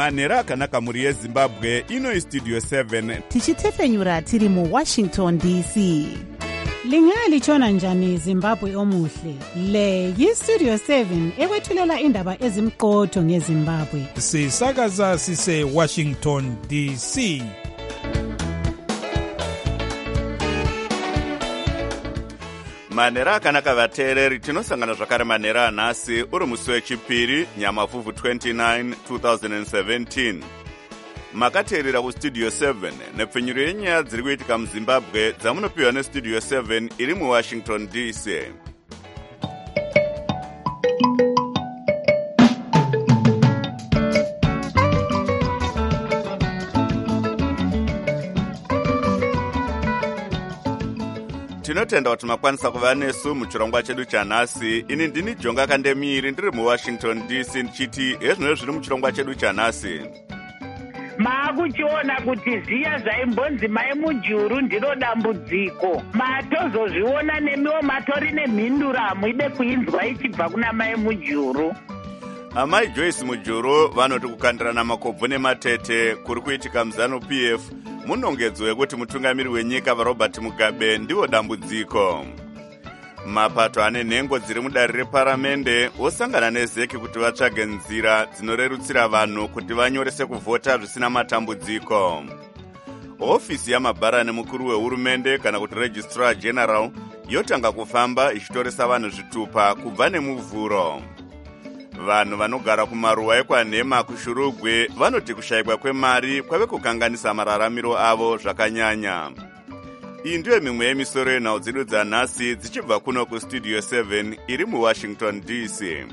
manhero akanaka mhuri yezimbabwe. Ino istudio 7 tichitefenyura tiri muWashington DC. Lingalitshona njani Zimbabwe omuhle? Le yiStudio 7 ekwethulela indaba ezimqotho ngeZimbabwe. Sisakaza sise Washington DC. manhero akanaka vateereri, tinosangana zvakare manhero anhasi uri musi wechipiri nyamavhuvhu 29 2017. makateerera kustudio 7 nepfenyuro yenyaya dziri kuitika muzimbabwe dzamunopiwa nestudio 7 iri muwashington DC. tinotenda kuti makwanisa kuva nesu muchirongwa chedu chanhasi. Ini ndini Jonga Kandemiri ndiri muwashington DC ndichiti hezvino zviri muchirongwa chedu chanhasi. Maakuchiona kuti ziya zvaimbonzi mai mujuru ndiro dambudziko. Matozozviona nemiwo matori nemhinduro hamuide kuinzwa ichibva kuna mai mujuru. Amai Joyce Mujuru vanoti kukandirana makobvu nematete kuri kuitika muZANU-PF munongedzo yekuti mutungamiri wenyika vaRobert Mugabe ndivo dambudziko. Mapato ane nhengo dziri mudare reparamende osangana nezeki kuti vatsvage nzira dzinorerutsira vanhu kuti vanyorese kuvhota zvisina matambudziko. Ofisi yamabharani mukuru wehurumende kana kuti Registrar General yotanga kufamba ichitoresa vanhu zvitupa kubva nemuvhuro. Vanhu vanogara kumaruwa ekwanhema kuShurugwe vanoti kushayikwa kwemari kwave kukanganisa mararamiro avo zvakanyanya. Iyi ndiyo mimwe yemisoro yenhau dzedu dzanhasi dzichibva kuno kustudio 7 iri muWashington DC.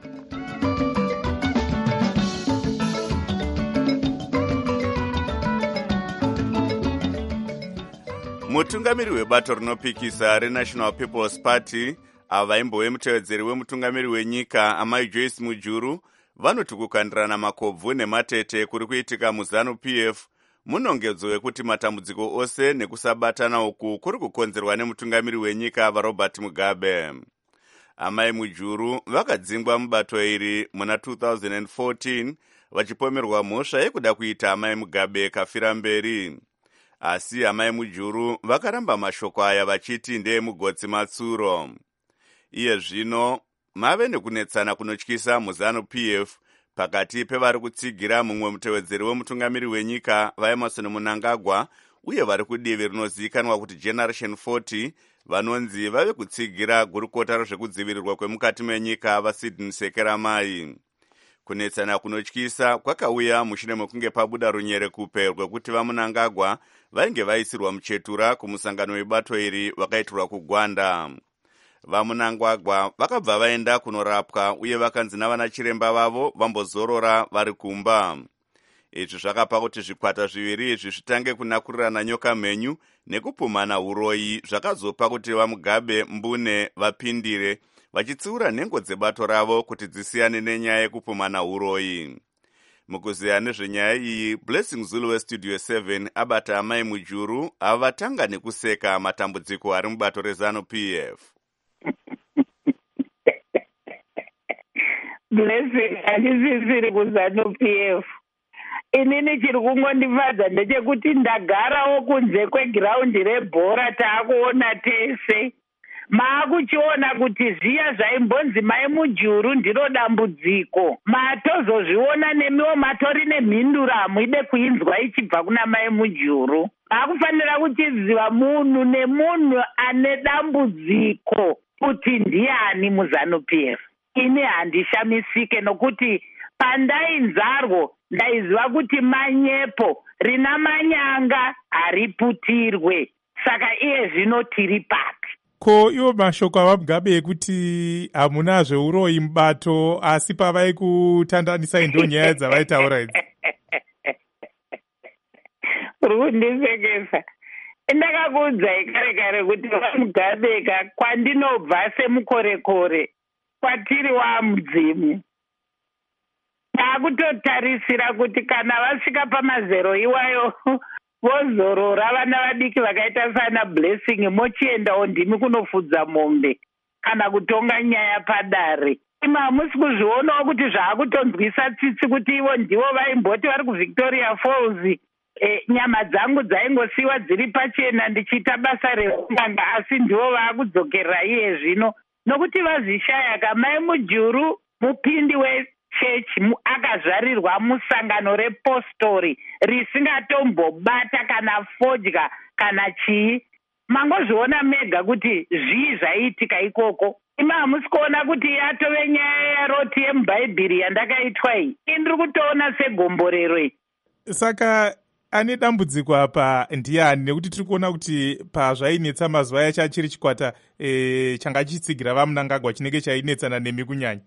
mutungamiri webato rinopikisa reNational People's Party ava vaimbove mutevedzeri wemutungamiri wenyika amai Joyce Mujuru vanoti kukandirana makobvu nematete kuri kuitika muZANU-PF munongedzo yekuti matambudziko ose nekusabatana uku kuri kukonzerwa nemutungamiri wenyika vaRobert Mugabe. Amai Mujuru vakadzingwa mubato iri muna 2014 vachipomerwa mhosva yekuda kuita amai Mugabe kafira mberi. Asi amai Mujuru vakaramba mashoko aya vachiti ndeemugotsi matsuro. Iye zvino mave nekunetsana kunotyisa muZANU-PF pakati pevari kutsigira mumwe mutevedzeri wemutungamiri wenyika vaEmerson Mnangagwa uye vari kudivi rinozivikanwa kuti Generation 40 vanonzi vave kutsigira gurukota rezvekudzivirirwa kwemukati menyika vaSydney Sekeramai. Kunetsana kunotyisa kwakauya mushure mekunge pabuda runyerekupe rwekuti vaMnangagwa vainge vaisirwa muchetura kumusangano webato iri vakaitirwa kuGwanda. vaMnangagwa vakabva vaenda kunorapwa uye vakanzi navana chiremba vavo vambozorora vari kumba. Izvi zvakapa kuti zvikwata zviviri izvi zvitange kunakurirana nyoka mhenyu nekupumana uroyi zvakazopa kuti vaMugabe mbune vapindire vachitsiura nhengo dzebato ravo kuti dzisiyane nenyaya yekupumana uroyi. Mukuziya nezvenyaya iyi, Blessing Zulu weStudio 7 abata amai Mujuru avatanga nekuseka matambudziko ari mubato reZANU-PF. Blessing handisisiri kuZANU-PF. Inini chiri kungondifadza ndechekuti ndagarawo kunze kwegiraundi rebhora taakuona tese. Maakuchiona kuti ziya zvaimbonzi mai mujuru ndiro dambudziko. Matozozviona nemiwo matori nemhinduro hamuide kuinzwa ichibva kuna mai mujuru. Maakufanira kuchiziva munhu nemunhu ane dambudziko kuti ndiani muZANU-PF. Ini handishamisike nokuti pandainzarwo ndaiziva kuti manyepo rina manyanga hariputirwe. Saka iye zvino tiri paki. Ko iwo mashoko avaMugabe ekuti hamuna zveuroyi mubato asi pavai kutandanisai ndo nyaya dzavaitaura idzi. Uri kundisekesa. Ndakakuudzai kare kare kuti vaMugabe kwandinobva semukorekore kwatiri wamudzimu. Taakutotarisira kuti kana vasvika pamazero iwayo vozorora vana vadiki vakaita sana Blessing mochiendawo ndimi kunofudza mombe kana kutonga nyaya padare. ima hamusi kuzvionawo kuti zvaakutonzwisa tsitsi kuti ivo ndivo vaimboti vari kuVictoria Falls. Nyama dzangu dzaingosiyiwa dziri pachena ndichiita basa reunganga, asi ndivo vaakudzokerera iye zvino nokuti vazvishaya. Kamai Mujuru mupindi wechechi akazvarirwa musangano repostori risingatombobata kana fodya kana chii. Mangozviona mega kuti zvii zvaiitika ikoko. Ima hamusi kuona kuti yatove nyaya yaroti yemubhaibheri yandakaitwa iyi. Ndiri kutoona segomborero iyi. Saka ane dambudziko apa ndiani? Nekuti tiri kuona kuti pazvainetsa mazuva yacho achiri chikwata changa chitsigira vaMnangagwa chinenge chainetsana nemi kunyanya.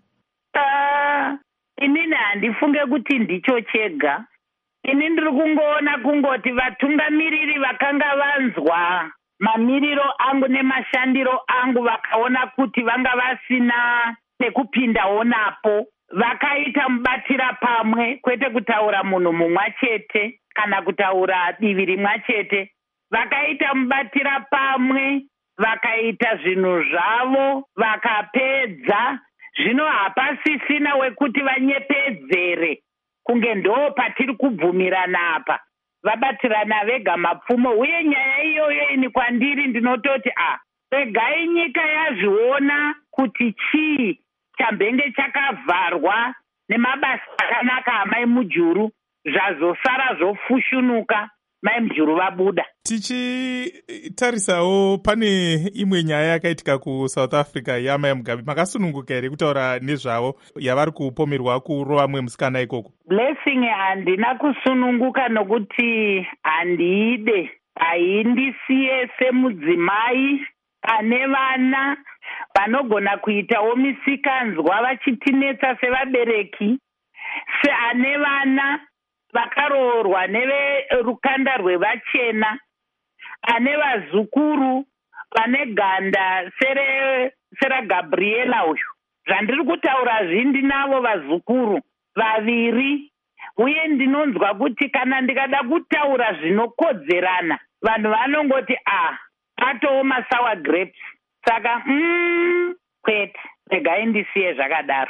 Inini handifunge kuti ndicho chega. Ini ndiri kungoona kungoti vatungamiriri vakanga vanzwa mamiriro angu nemashandiro angu vakaona kuti vanga vasina pekupindawo napo, vakaita mubatira pamwe, kwete kutaura munhu mumwe chete kana kutaura divi rimwe chete. Vakaita mubatira pamwe, vakaita zvinhu zvavo, vakapedza. Zvino hapasisina wekuti vanyepedzere kunge ndo patiri kubvumirana apa. Vabatirana vega mapfumo. Uye nyaya iyoyo ini kwandiri ndinototi regai nyika yazviona kuti chii chambenge chakavharwa nemabasa akanaka amai Mujuru zvazosara zvofushunuka mai Mujuru vabuda. Tichitarisawo pane imwe nyaya yakaitika kuSouth Africa yamai Mugabe. Makasununguka here kutaura nezvavo yavari kupomerwa kurova mumwe musikana ikoko? Blessing, handina kusununguka nokuti handiide. Haindisiye semudzimai ane vana vanogona kuitawo misikanzwa vachitinetsa sevabereki, seane vana vakaroorwa neverukanda rwevachena, ane vazukuru vane ganda seraGabriela uyu. Zvandiri kutaura ndinavo vazukuru vaviri, uye ndinonzwa kuti kana ndikada kutaura zvinokodzerana vanhu vanongoti atowo masour grapes. Saka kwete, regai ndisiye zvakadaro.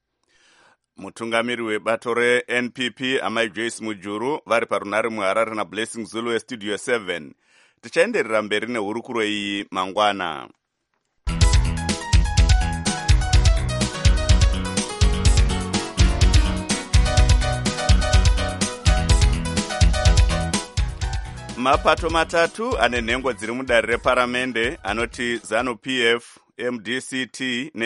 Mutungamiri webato reNPP amai Joyce Mujuru vari parunare muHarare naBlessing Zulu weStudio 7. Tichaenderera mberi nehurukuro iyi mangwana. Mapato matatu ane nhengo dziri mudare reparamende anoti ZANU-PF, MDCT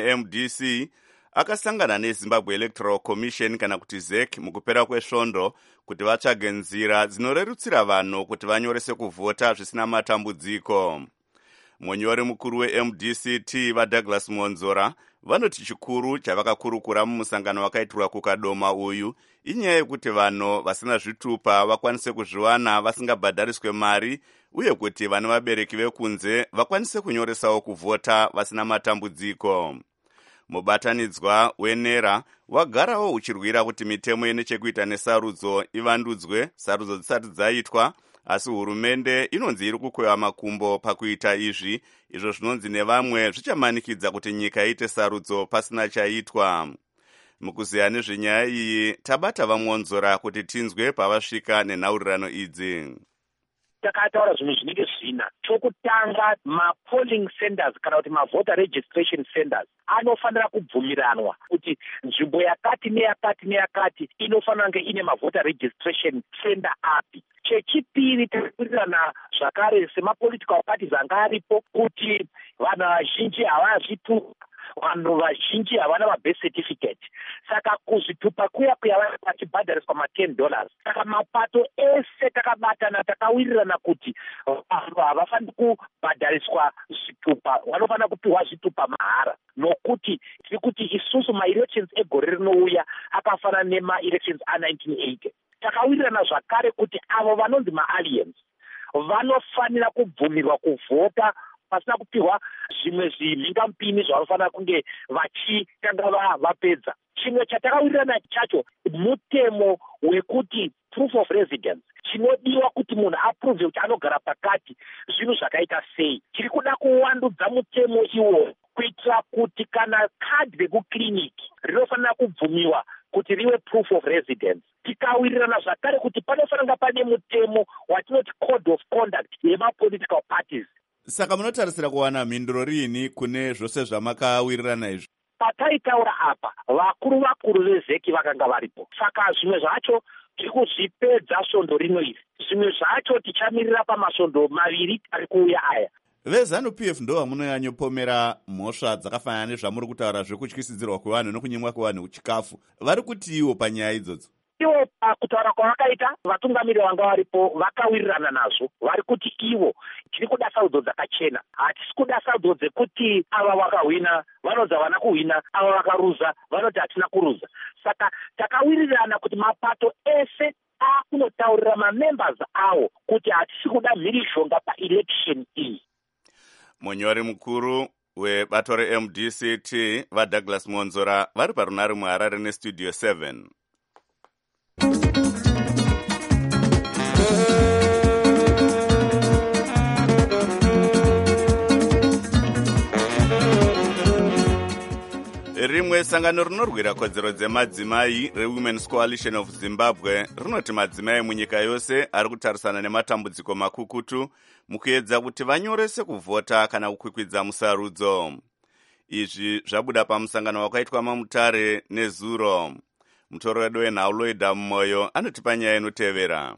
neMDC akasangana neZimbabwe Electoral Commission kana kuti ZEC mukupera kwesvondo kuti vatsvage nzira dzinorerutsira vanhu kuti vanyorese kuvhota zvisina matambudziko. Munyori mukuru weMDCT vaDouglas Monzora vanoti chikuru chavakakurukura mumusangano wakaitirwa kukadoma uyu inyaya yekuti vanhu vasina zvitupa vakwanise kuzviwana vasingabhadhariswe mari, uye kuti vana vabereki vekunze vakwanise kunyoresawo kuvhota vasina matambudziko. Mubatanidzwa wenera wagarawo uchirwira kuti mitemo ine chekuita nesarudzo ivandudzwe, sarudzo dzisati dzaitwa, asi hurumende inonzi iri kukweva makumbo pakuita izvi, izvo zvinonzi nevamwe zvichamanikidza kuti nyika iite sarudzo pasina chaitwa. Mukuziya nezvenyaya iyi tabata vaMonzora kuti tinzwe pavasvika nenhaurirano idzi. Takataura zvinhu zvinenge zvina. Chokutanga, mapolling centers kana kuti mavoter registration centers anofanira kubvumiranwa kuti nzvimbo yakati neyakati neyakati inofanira kunge ine mavoter registration center api. Chechipiri, takakurirana zvakare semapolitical parties anga aripo kuti vanhu vazhinji havazvitupa, vanhu vazhinji havana mabirth certificate. Saka kuzvitupa kuya vanga vachibhadhariswa $10. Saka mapato ese takabatana takawirirana kuti vanhu havafaniri kubhadhariswa zvitupa, vanofanira kupiwa zvitupa mahara, nokuti tiri kuti isusu maelections egore rinouya akafanana nemaelections a1980. Takawirirana zvakare kuti avo vanonzi maaliens vanofanira kubvumirwa kuvhota pasina kupiwa zvimwe zvimhingamupini zvavanofanira kunge vachitanga vapedza. Chimwe chatakawirirana chacho mutemo wekuti proof of residence, chinodiwa kuti munhu apruve kuti anogara pakati zvinhu zvakaita sei. Tiri kuda kuwandudza mutemo iwo kuitira kuti kana kadhi rekukiriniki rinofanira kubvumiwa kuti riwe proof of residence. Tikawirirana zvakare kuti panofanira pane mutemo watinoti code of conduct yemapolitical parties. Saka munotarisira kuwana mhinduro riini kune zvose zvamakawirirana izvi? Pataitaura apa vakuru vezeki vakanga varipo, saka zvimwe zvacho tiri kuzvipedza svondo rimwe iri, zvimwe zvacho tichamirira pamasvondo maviri ari kuuya aya. VeZANU-PF ndo vamunonyanyopomera mhosva dzakafanana nezvamuri kutaura zvekutyisidzirwa kwevanhu nokunyimwa kwevanhu chikafu. Vari kuti iwo panyaya idzodzo? Ivo pakutaura kwavakaita, vatungamiriri vanga varipo vakawirirana nazvo. Vari kuti ivo tiri kuda sarudzo dzakachena, hatisi kuda sarudzo dzekuti ava vakahwina vanodza vana kuhwina, ava vakaruza vanoti hatina kuruza. Saka takawirirana kuti mapato ese akunotaurira mamembers awo kuti hatisi kuda mhirizhonga paelection iyi. Munyori mukuru webato reMDCT vaDouglas Monzora vari parunare muHarare neStudio 7. Rimwe sangano rinorwira kodzero dzemadzimai reWomen's Coalition of Zimbabwe rinoti madzimai munyika yose ari kutarisana nematambudziko makukutu mukuedza kuti vanyorese kuvhota kana kukwikwidza musarudzo. Izvi zvabuda pamusangano wakaitwa maMutare neZuro. Mutoro wedu wenhau Loida Moyo anotipa nyaya inotevera.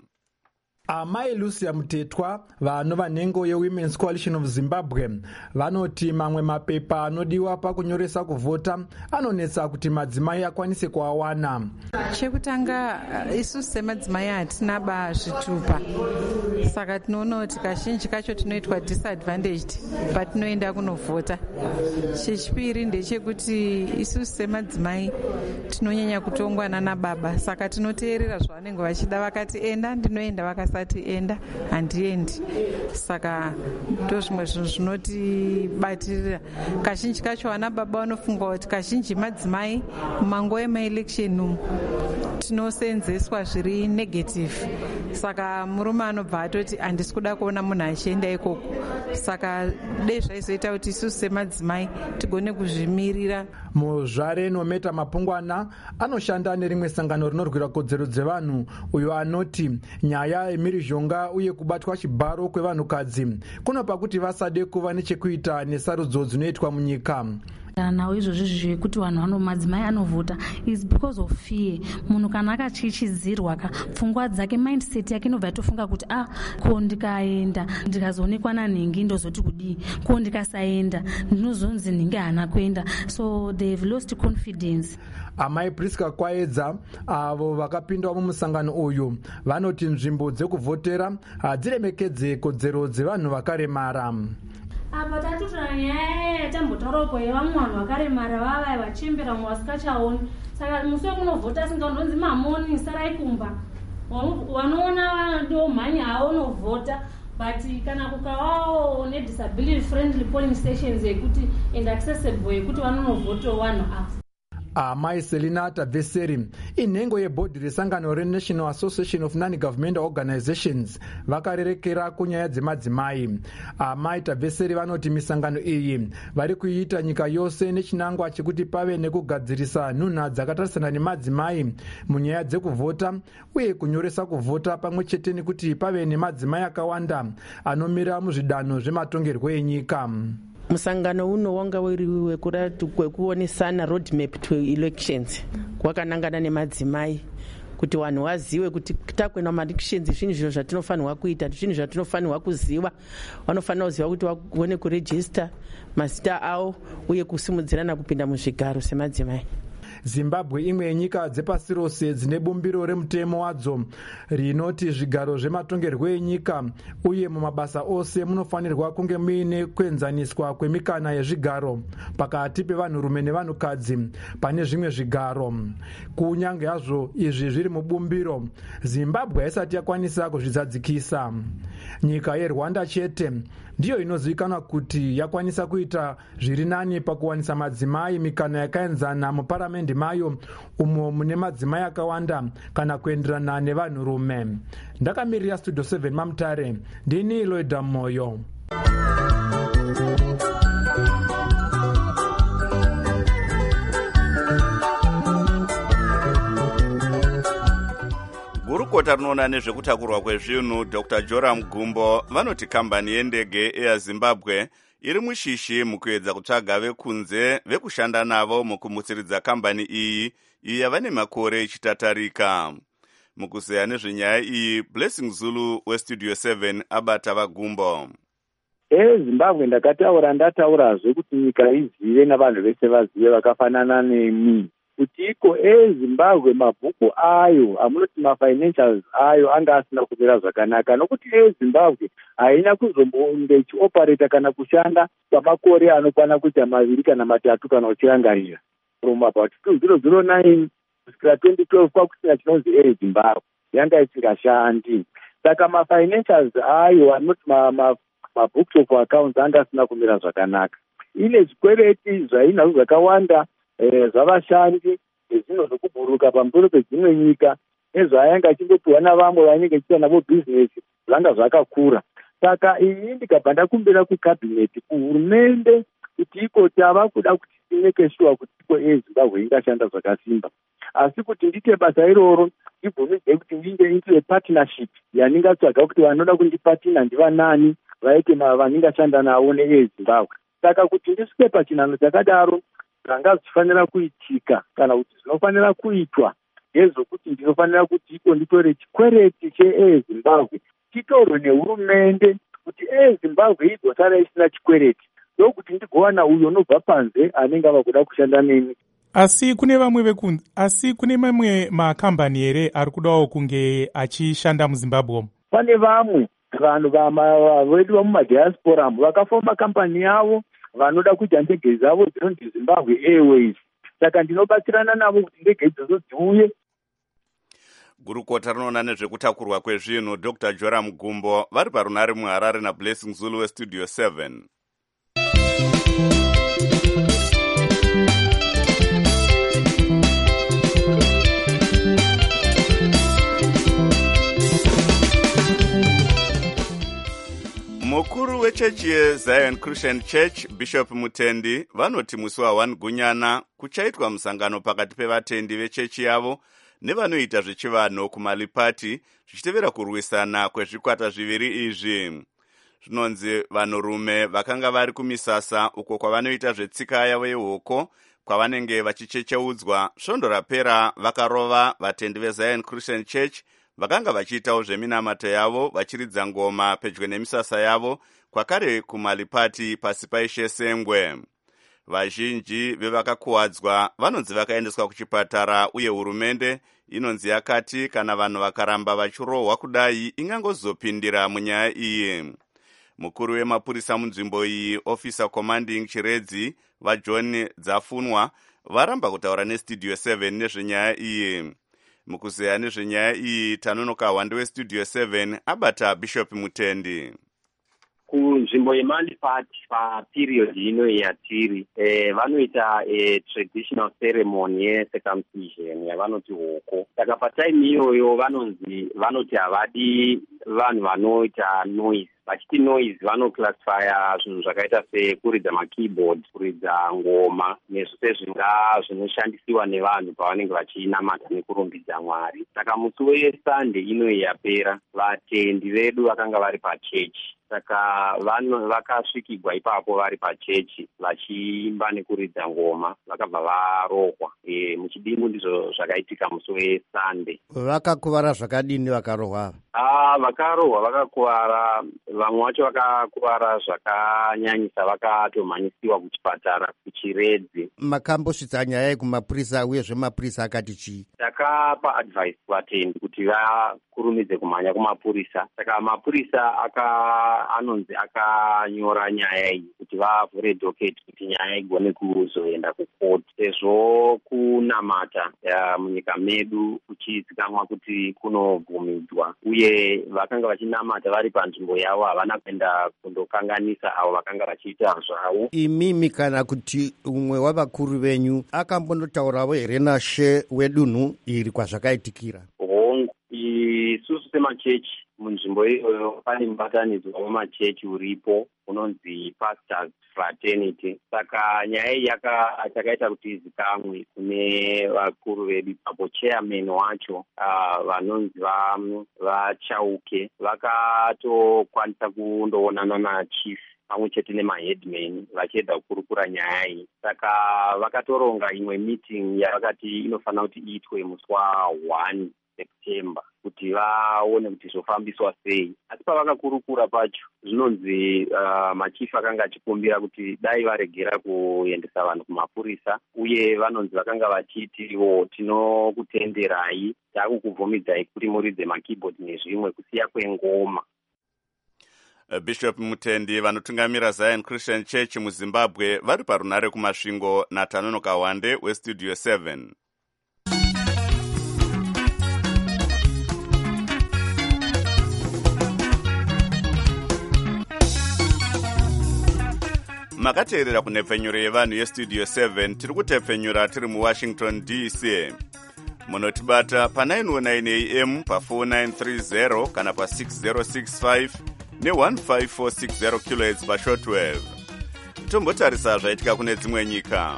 Amai Lucia Mutetwa vanova nhengo yeWomen's Coalition of Zimbabwe vanoti mamwe mapepa anodiwa pakunyoresa kuvhota anonetsa kuti madzimai akwanise kuawana. Chekutanga isusu semadzimai hatina zvitupa, saka tinoona kuti kazhinji kacho tinoitwa disadvantaged patinoenda kunovhota. Chechipiri ndechekuti isusu semadzimai tinonyanya kutongwa nana baba, saka tinoteerera zvavanenge vachida. Vakati enda ndinoenda, vakasati enda handiendi. Saka ndozvimwe zvinhu zvinotibatirira. Kazhinji kacho vana baba vanofunga kuti kazhinji madzimai mumango emaelection umu tinosenzeswa zviri negative, saka murume anobva atoti handisi kuda kuona munhu achienda ikoko. Saka dei zvaizoita kuti isusu semadzimai tigone kuzvimirira. Muzvare Nometa Mapungwana anoshanda nerimwe sangano rinorwira kodzero dzevanhu, uyo anoti nyaya yemhirizhonga uye kubatwa chibharo kwevanhukadzi kunopa kuti vasade kuva nechekuita nesarudzo dzinoitwa munyika. Nawo izvozvo zvekuti vanhu madzimai anovhota is because of fear. Munhu kana akachichidzirwa pfungwa dzake, mindset yake inobva yatofunga kuti ko ndikaenda ndikazoonekwa nanhengi ndozoti kudii, ko ndikasaenda ndinozonzi nhingi haana kuenda, so they have lost confidence. Amai Priska Kwaedza avo vakapindawo mumusangano uyu vanoti nzvimbo dzekuvhotera hadziremekedze kodzero dzevanhu vakaremara. Apa tatutora nyaya yatambotaurapo yevamwe vanhu vakaremara vavaya vachembera mumwe vasikachaoni. Saka musi wekunovhota asingandonzi mamoni sarai kumba, wanoona ndo mhanya haunovhota. But kana kukawawo nedisability friendly polling stations yekuti and accessible yekuti vanonovhotawo vanhu ava. Amai Selina Taveseri inhengo yebhodhi resangano reNational Association of Non-Governmental Organizations vakarerekera kunyaya dzemadzimai. Amai Taveseri vanoti misangano iyi vari kuiita nyika yose nechinangwa chekuti pave nekugadzirisa nhunha dzakatarisana nemadzimai munyaya dzekuvhota uye kunyoresa kuvhota, pamwe chete nekuti pave nemadzimai akawanda anomira muzvidanho zvematongerwo enyika. Musangano uno wanga uri wekuonesana roadmap to elections, kwakanangana nemadzimai kuti vanhu vazive kuti takwenda maelections zvinhu zvino zvatinofanirwa kuita, zvinhu zvatinofanirwa kuziva. Vanofanira kuziva kuti vaone kurejista mazita avo uye kusimudzirana kupinda muzvigaro semadzimai. Zimbabwe imwe yenyika dzepasi rose dzine bumbiro remutemo wadzo rinoti zvigaro zvematongerwo enyika uye mumabasa ose munofanirwa kunge muine kuenzaniswa kwemikana yezvigaro pakati pevanhurume nevanhukadzi pane zvimwe zvigaro. Kunyange hazvo izvi zviri mubumbiro, Zimbabwe haisati yakwanisa kuzvizadzikisa. Nyika yeRwanda chete ndiyo inozivikanwa kuti yakwanisa kuita zviri nani pakuwanisa madzimai mikana yakaenzana muparamendi mayo, umo mune madzimai akawanda kana kuenderana nevanhurume. Ndakamirira Studio 7 maMutare, ndini Loida Moyo. gurukota rinoona nezvekutakurwa kwezvinhu Dr. Joram Gumbo vanoti kambani yendege eyaZimbabwe iri mushishi mukuedza kutsvaga vekunze vekushanda navo mukumutsiridza kambani iyi iyo yava nemakore ichitatarika. Mukuzeya nezvenyaya iyi, Blessing Zulu westudio 7 abata vaGumbo. Zimbabwe ndataurazve kuti nyika izive navanhu vese vazive vakafanana nemi kuti iko Zimbabwe mabhuku ayo amunoti mafinancials ayo anga asina kumira zvakanaka nokuti Zimbabwe haina kuzombonge ichioperata kana kushanda kwamakore anokwana kuita 2 kana 3 kana uchirangarira. From about 2009 kusvikira 2012 kwakusina chinonzi Zimbabwe yanga isingashandi. Saka mafinancials ayo anoti mabooks of accounts anga asina kumira zvakanaka. Ine zvikwereti zvainazvo zvakawanda zvavashandi nezvino zvokubhuruka pamusoro pedzimwe nyika nezvaayanga achingopiwa navamwe vanenge chiita navo bhizinesi zvanga zvakakura. Saka iyi ndikabva ndakumbira kukabhineti kuhurumende kuti iko tava kuda kuti tineke shuwa kuti iko Zimbabwe ingashanda zvakasimba, asi kuti ndite basa iroro ndibvumidze kuti ndiite partnership yaningatsvaga kuti vanoda kundipatina ndivanani vaite vaningashanda navo neZimbabwe. Saka kuti ndisvike pachinhano chakadaro zvanga zvichifanira kuitika kana kuti zvinofanira kuitwa ndezvokuti ndinofanira kuti iko nditore chikwereti cheZimbabwe titorwe nehurumende kuti Zimbabwe igosara isina chikwereti ndokuti ndigowana uyo unobva panze anenge ava kuda kushanda neni. Asi kune mamwe makambani here ari kudawo kunge achishanda muZimbabwe? Pane vamwe vanhu vedu vamumadiaspora vakaforma makambani yavo vanoda kuita ndege dzavo dzinonzi Zimbabwe Airways. Saka ndinobatsirana navo kuti ndege idzodzo dziuye. Gurukota rinoona nezvekutakurwa kwezvinhu Dr. Joram Gumbo vari parunare muHarare naBlessing Zulu westudio 7. Mukuru wechechi yeZion Christian Church Bishop Mutendi vanoti musi wa1 Gunyana kuchaitwa musangano pakati pevatendi vechechi yavo nevanoita zvechivanhu kuMalipati zvichitevera kurwisana kwezvikwata zviviri izvi. Zvinonzi vanhurume vakanga vari kumisasa uko kwavanoita zvetsika yavo yehoko kwavanenge vachichecheudzwa svondo rapera vakarova vatendi veZion Christian Church vakanga vachiitawo zveminamato yavo vachiridza ngoma pedyo nemisasa yavo kwakare kuMalipati pasi paishe Sengwe. Vazhinji vevakakuwadzwa vanonzi vakaendeswa kuchipatara uye hurumende inonzi yakati kana vanhu vakaramba vachirohwa kudai ingangozopindira munyaya iyi. Mukuru wemapurisa munzvimbo iyi Officer Commanding Chiredzi vaJohn Dzafunwa varamba kutaura nestudio 7 nezvenyaya iyi. Mukuzeya nezvenyaya iyi tanonoka hwande westudio 7 abata Bishop Mutendi. Kunzvimbo yeMalipati paperiod ino yatiri vanoita traditional ceremony yecircumcision yavanoti hoko. Saka patime iyoyo vanoti havadi vanhu vanoita noise. Vachiti noise vanoclassifya zvinhu zvakaita sekuridza makeyboard, kuridza ngoma nezvose zvinoshandisiwa nevanhu pavanenge vachinamata nekurumbidza Mwari. Saka musi weSunday ino yapera vatendi vedu vakanga vari pachechi. Saka vakasvikigwa ipapo vari pachechi vachiimba nekuridza ngoma vakabva varohwa. Muchidimbu ndizvo zvakaitika musi weSunday. Vakakuvara zvakadini vakarohwa? Vakarohwa vakakuvara, vamwe vacho vakakuvara zvakanyanyisa vakatomhanyisiwa kuchipatara kuChiredzi. Makambosvitsa nyaya iyi kumapurisa uyezve mapurisa akati chii? Takapa advice kuvatendi kuti vakurumidze kumhanya kumapurisa. Saka mapurisa anonzi akanyora nyaya iyi kuti vavhure docket kuti nyaya igone kuzoenda kukoti. Sezvo kunamata munyika medu kuchizikamwa kuti kunobvumidzwa uye vakanga vachinamata vari panzvimbo yavo havana kuenda kundokanganisa avo vakanga vachiita zvavo. Imimi kana kuti umwe wavakuru venyu akambondotaurawo here nashe wedunhu iri kwazvakaitikira? Isusu machechi munzvimbo iyoyo. Pane mubatanidzwa wemachechi uripo unonzi Pastors Fraternity. Saka nyaya iyi chakaita kuti izikamwe kune vakuru vedu ipapo. Chairman wacho vanonzi vaChauke vakatokwanisa kundoonana nachief pamwe chete nemaheadman vachiedza kukurukura nyaya iyi. Saka vakatoronga imwe meeting yavakati inofanira kuti iitwe musi wa1 September kuti vaone kuti zvofambiswa sei. Asi pavakakurukura pacho zvinonzi machief akanga achikumbira kuti dai varegera kuendesa vanhu kumapurisa, uye vanonzi vakanga vachitiwo tinokutenderai, takukubvumidzai kuti muridze makeyboard nezvimwe kusiya kwengoma. Bishop Mutendi vanotungamira Zion Christian Church muZimbabwe vari parunare kumasvingo naTanono Kawande weStudio 7. Makateerera kunhepfenyuro yevanhu yeStudio 7. Tiri kutepfenyura tiri muWashington DC. Munotibata pa919 AM pa4930 kana pa6065 ne15460 kHz pashortwave. Tombotarisa zvaitika kune dzimwe nyika.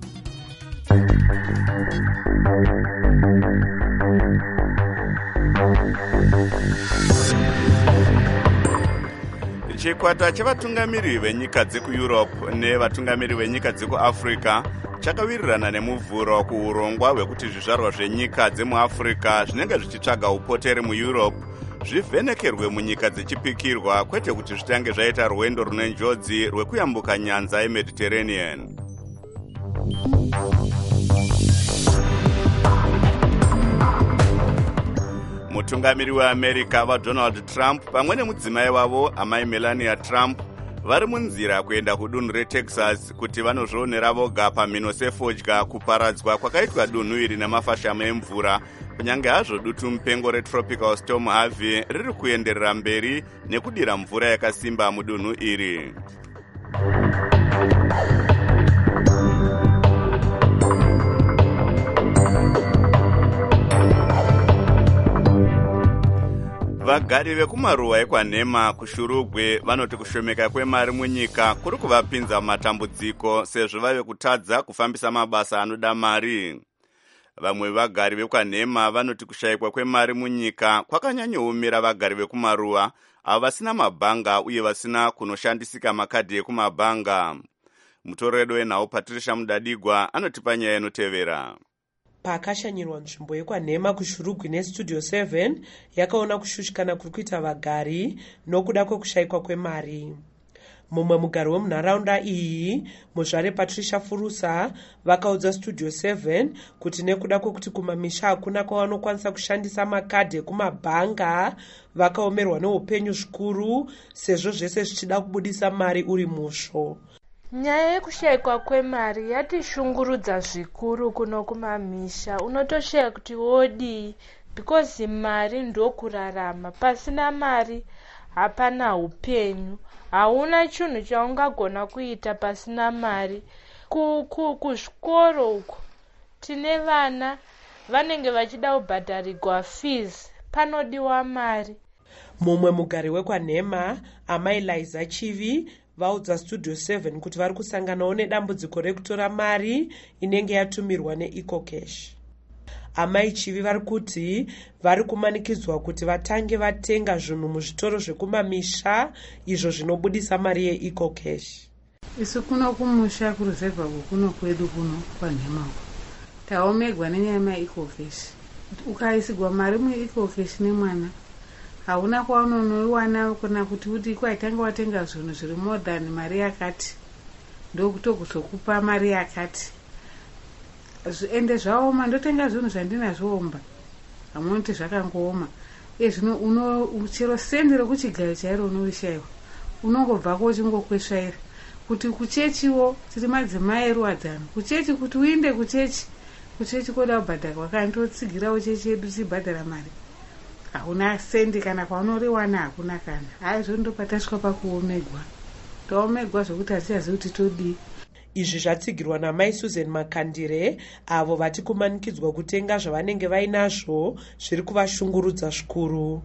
Chikwata chevatungamiri venyika dzekuEurope nevatungamiri venyika dzekuAfrica chakawirirana nemuvhuro kuurongwa hwekuti zvizvarwa zvenyika dzemuAfrica zvinenge zvichitsvaga upoteri muEurope zvivhenekerwe munyika dzichipikirwa, kwete kuti zvitange zvaita rwendo rune njodzi rwekuyambuka nyanza yeMediterranean. Mutungamiri weAmerica vaDonald Trump pamwe nemudzimai wavo amai Melania Trump vari munzira kuenda kudunhu reTexas kuti vanozvionera voga pamhino sefodya kuparadzwa kwakaitwa dunhu iri nemafashamo emvura, kunyange hazvo dutu mupengo retropical storm Harvey riri kuenderera mberi nekudira mvura yakasimba mudunhu iri. Vagari vekumaruwa ekwanhema kuShurugwe vanoti kushomeka kwemari munyika kuri kuvapinza matambudziko sezvo vave kutadza kufambisa mabasa anoda mari. Vamwe vagari vekwanhema vanoti kushayikwa kwemari munyika kwakanyanyoumira vagari vekumaruwa avo vasina mabhanga uye vasina kunoshandisika makadhi ekumabhanga. Mutoredo wenhau Patricia Mudadigwa anotipa nyaya inotevera. Pakashanyirwa nzvimbo yekwanhema kuShurugwe neStudio 7 yakaona kushushikana kuri kuita vagari nokuda kwekushayikwa kwemari. Mumwe mugari wemunharaunda iyi, muzvare Patricia Furusa, vakaudza Studio 7 kuti nekuda kwekuti kumamisha hakuna kwavanokwanisa kushandisa makadhi ekumabhanga, vakaomerwa neupenyu zvikuru sezvo zvese zvichida kubudisa mari uri musvo. Nyaya yekushayikwa kwemari yatishungurudza zvikuru kuno kumamisha. Unotoshaya kuti wodi because mari ndokurarama. Pasina mari hapana upenyu. Hauna chinhu chaungagona kuita pasina mari. Kuzvikoro uko tine vana vanenge vachida kubhadharirwa fees, panodiwa mari. Mumwe mugari wekwanhema amai Liza Chivi vaudza Studio 7 kuti vari kusanganawo nedambudziko rekutora mari inenge yatumirwa neEcocash. Amai Chivi vari kuti vari kumanikidzwa kuti vatange vatenga zvinhu muzvitoro zvekumamisha izvo zvinobudisa mari yeEcocash. Isu kuno kumusha kuruzevha kuno kwedu kuno kwanhema taomegwa nenyaya yeEcocash. Ukaisigwa mari muEcocash nemwana hauna kwaunonoiwana kana kuti kwaitanga watenga zvinhu zviri more than mari yakati ndokutokuzokupa mari yakati. Ende zvaoma, ndotenga zvinhu zvandinazvoomba hamunoti zvakangooma. Zvino chero sendi rekuchigayo chairo unorishayiwa unongobvako uchingokwesvaira kuti kuchechiwo tiri madzimai eruwadzano kuchechi kuti uinde kuchechi koda kubhadhara wakandotsigirawo chechi yedu tichibhadhara mari hauna sendi kana kwaunoriwana hakuna kana. Haizvo ndopatasvika pakuomegwa, taomegwa zvokuti hatichazivi kuti todii. Izvi zvatsigirwa namai Susan Makandire avo vati kumanikidzwa kutenga zvavanenge vainazvo zviri kuvashungurudza zvikuru.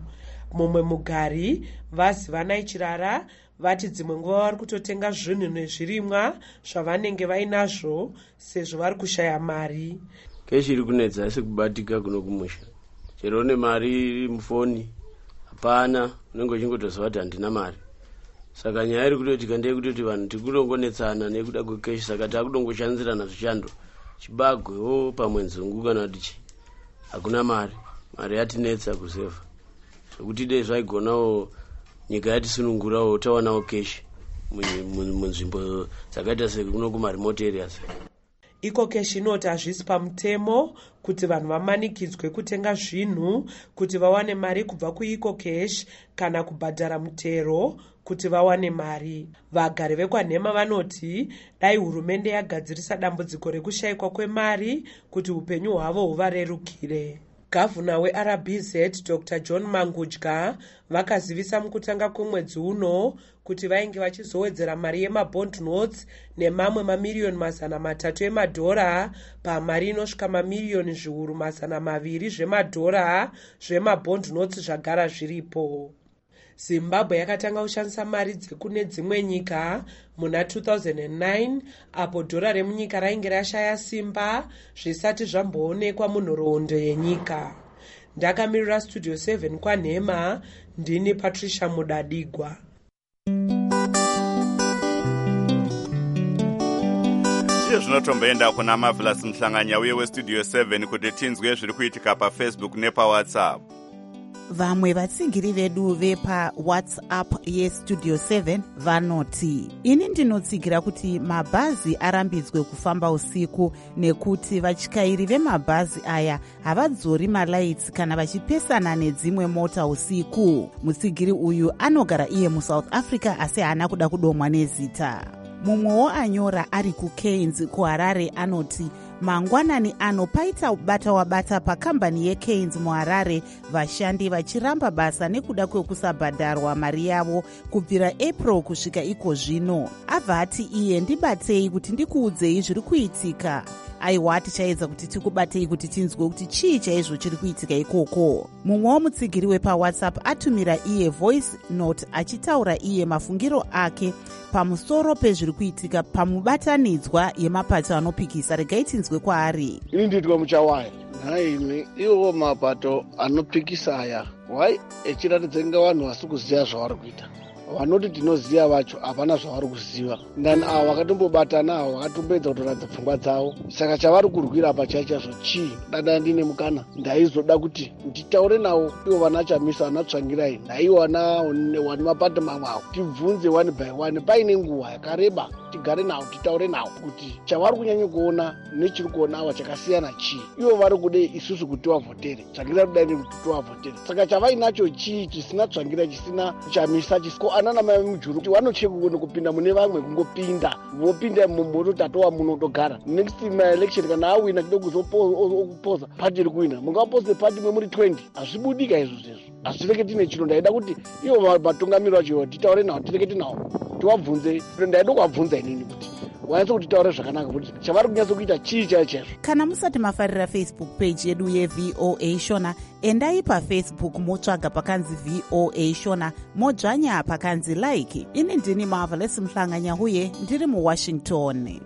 mumwe mugari vazivanai chirara vati dzimwe nguva vari kutotenga zvinhu nezvirimwa zvavanenge vainazvo sezvo vari kushaya mari. Keshi iri kunetsa asi kubatika kuno kumusha. Chero une mari iri mufoni hapana, unenge uchingotoziva kuti handina mari. Saka nyaya iri kutoitika ndeyekuti vanhu tikutongonetsana nekuda kwekeshi, saka takudongoshanzirana zvishando chibagwewo pamwe nzungu kana kuti hakuna mari. Mari yatinetsa kusevha. Zvekuti dei zvaigonawo nyika yatisunungurawo tawanawo keshi munzvimbo dzakaita sekuno kumaremote areas. Iko keshi inoti hazvisi pamutemo kuti vanhu vamanikidzwe kutenga zvinhu kuti vawane mari kubva kuiko keshi kana kubhadhara mutero kuti vawane mari. Vagari vekwaNhema vanoti dai hurumende yagadzirisa dambudziko rekushayikwa kwemari kuti upenyu hwavo huvarerukire. Gavhuna weRBZ Dr. John Mangudya vakazivisa mukutanga kwemwedzi uno kuti vainge vachizowedzera mari yemabond notes nemamwe mamiriyoni 300 emadhora pamari inosvika mamiriyoni zviuru 200 zvemadhora zvemabond notes zvagara zviripo. Zimbabwe yakatanga kushandisa mari dzekune dzimwe nyika muna 2009 apo dhora remunyika rainge rashaya simba zvisati zvamboonekwa munhoroondo yenyika. Ndakamirira Studio 7 kwaNhema, ndini Patricia Mudadigwa. Izvo zvinotomboenda kuna Marvelous Mhlanganya uye weStudio 7 kuti tinzwe zviri kuitika paFacebook nepaWhatsApp. Vamwe vatsigiri vedu vepaWhatsApp yeStudio 7 vanoti, ini ndinotsigira kuti mabhazi arambidzwe kufamba usiku nekuti vatyairi vemabhazi aya havadzori malaitsi kana vachipesana nedzimwe mota usiku. Mutsigiri uyu anogara iye muSouth Africa asi haana kuda kudomwa nezita. Mumwewo anyora ari kuKeynes kuHarare anoti, mangwanani ano paita bata wabata pakambani yeKeynes muHarare, vashandi vachiramba basa nekuda kwekusabhadharwa mari yavo kubvira April kusvika iko zvino. Abva ati iye ndibatei kuti ndikuudzei zviri kuitika. Aiwa tichaedza kuti tikubatei kuti tinzwe kuti chii chaizvo chiri kuitika ikoko. Mumwewo mutsigiri wepaWhatsApp atumira iye voice note achitaura iye mafungiro ake pamusoro pezviri kuitika pamubatanidzwa yemapato anopikisa. Regai tinzwe kwaari. Ini nditwa muchawaya. Haini, iwo mapato anopikisa aya. Wai echiratidza kunge vanhu vasi kuziva zvavari kuita. Vanoti tinoziva vacho hapana zvavari kuziva. Ndani avo vakatombobatana avo vakatombedza kutoratidza pfungwa dzavo. Saka chavari kurwira apa chaizvo chii? Dada ndine mukana ndaizoda kuti nditaure navo ivo vana Chamisa vanatsvangirai naivo vane mapato mamwe avo tibvunze one by one paine nguva yakareba tigare navo titaure navo kuti chavari kunyanya kuona nechiri kuona ava chakasiyana chii. Ivo vari kude isusu kuti tivavhotere, Tsvangirai kudai kuti tivavhotere. Saka chavainacho chii chisina Tsvangirai chisina Chamisa chisiko anana mai mujuru kuti vanocheka kupinda mune vamwe kungopinda vopinda mumoto tatova munotogara next election kana awina kude kuzopoza party iri kuwina mungapoze party mwemuri 20 hazvibudika izvo zvezvo. Hazvireke tine chiro ndaida kuti ivo vatungamiri vacho titaure navo tirekete navo tivabvunze. Ndaida kuvabvunza inini kuti wanatsa kuti taure zvakanaka kuti chavari kunyatsa kuita chii chaizvo. Kana musati mafarira Facebook page yedu yeVOA Shona, endai paFacebook motsvaga pakanzi VOA Shona, modzvanya pakanzi like. Ini ndini Marvelous Mhlanganya uye ndiri muWashington.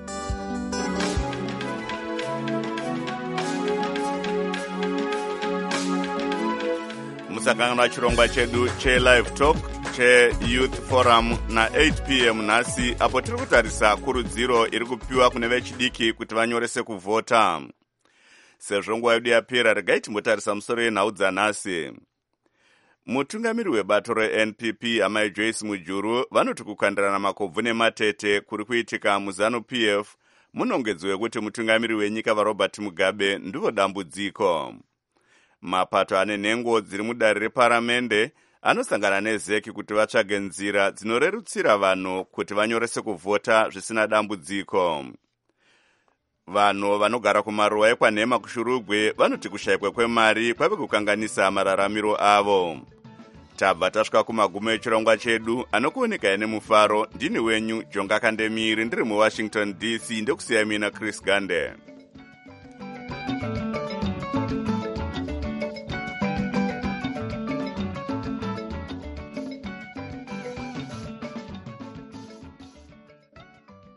Musakanganwa chirongwa chedu cheLive Talk cheYouth Forum na8 p.m. nhasi apo tiri kutarisa kurudziro iri kupiwa kune vechidiki kuti vanyorese kuvhota. Sezvo nguva yedu yapera, regai timbotarisa musoro yenhau dzanhasi. Mutungamiri webato reNPP amai Joyce Mujuru vanoti kukandirana makobvu nematete kuri kuitika muZANU-PF munongedzo wekuti mutungamiri wenyika vaRobert Mugabe ndivo dambudziko. Mapato ane nhengo dziri mudare reparamende anosangana nezeki kuti vatsvage nzira dzinorerutsira vanhu kuti vanyorese kuvhota zvisina dambudziko. Vanhu vanogara kumaruwa ekwaNhema kuShurugwe vanoti kushayikwa kwemari kwave kukanganisa mararamiro avo. Tabva tasvika kumagumo echirongwa chedu, anokuoneka nemufaro. Ndini wenyu Jonga Kandemiri, ndiri muWashington DC, ndokusiyai mina Chris Gande.